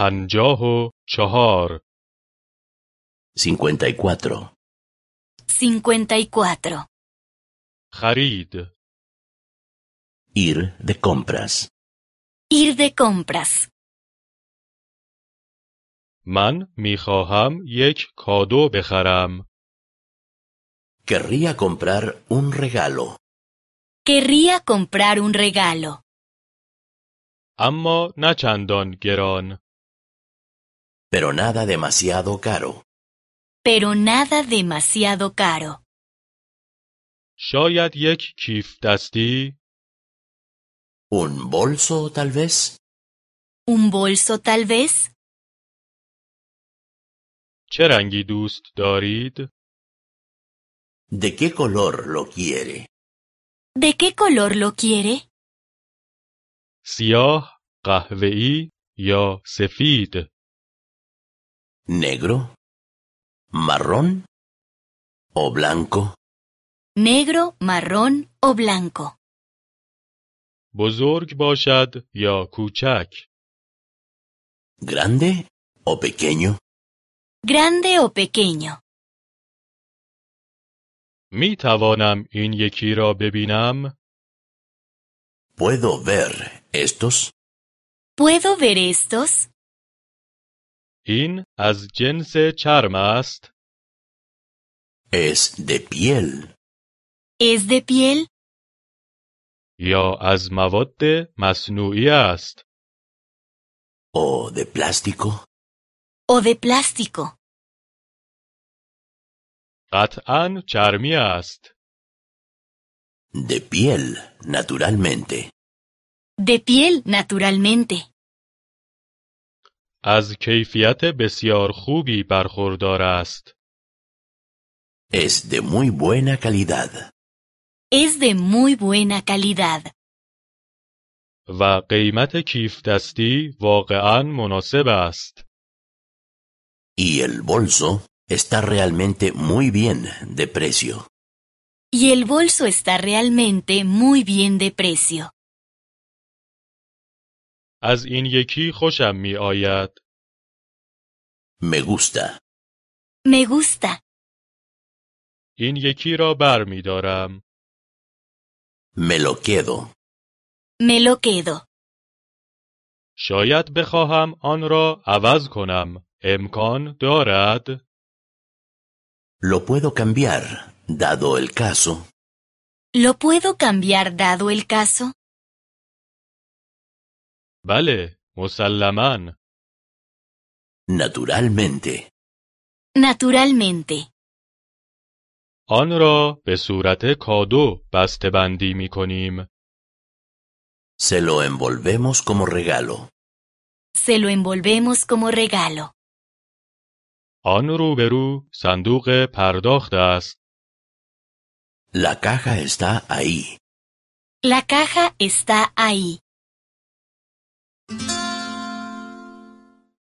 54 54. 54. خرید Ir de compras. Ir de compras. من میخواهم یک کادو بخرم. Querría comprar un regalo, Querría comprar un regalo, اما نه چندان گران. pero nada demasiado caro. pero nada demasiado caro. شاید یک کیف دستی، ¿Un bolso, tal vez? ¿Un bolso tal vez? چه رنگی دوست دارید؟ ¿De qué color lo quiere? ¿De qué color lo quiere? سیاه، قهوه‌ای یا سفید؟ ¿Negro? ¿Marrón? ¿O blanco? ¿Negro, marrón o blanco? بزرگ باشد یا کوچک؟ ¿Grande o pequeño? ¿Grande o pequeño? می توانم این یکی را ببینم؟ ¿Puedo ver estos? ¿Puedo ver estos? این از جنس چرم است؟ ¿Es de piel ¿Es de piel یا از مواد مصنوعی است؟ o de plástico? o de plástico? قطعاً چرمی است. De piel, naturalmente. De piel, naturalmente. از کیفیت بسیار خوبی برخوردار است. Es de muy buena calidad. Es de muy buena calidad. و قیمت کیف دستی واقعاً مناسب است. Y el bolso está realmente muy bien de precio. Y el bolso está realmente muy bien de precio. از این یکی خوشم می آید. Me gusta. Me gusta. این یکی را بر می دارم. Me lo quedo. Me lo quedo. شاید بخواهم آن را عوض کنم. امکان دارد؟ Lo puedo cambiar, dado el caso. ¿Lo puedo cambiar dado el caso? بله، مسلماً. Naturalmente. Naturalmente. آن را به صورت کادو بسته‌بندی می کنیم. Se lo envolvemos como regalo. Se lo envolvemos como regalo. آن روبرو صندوق پرداخت است. La caja está ahí. La caja está ahí.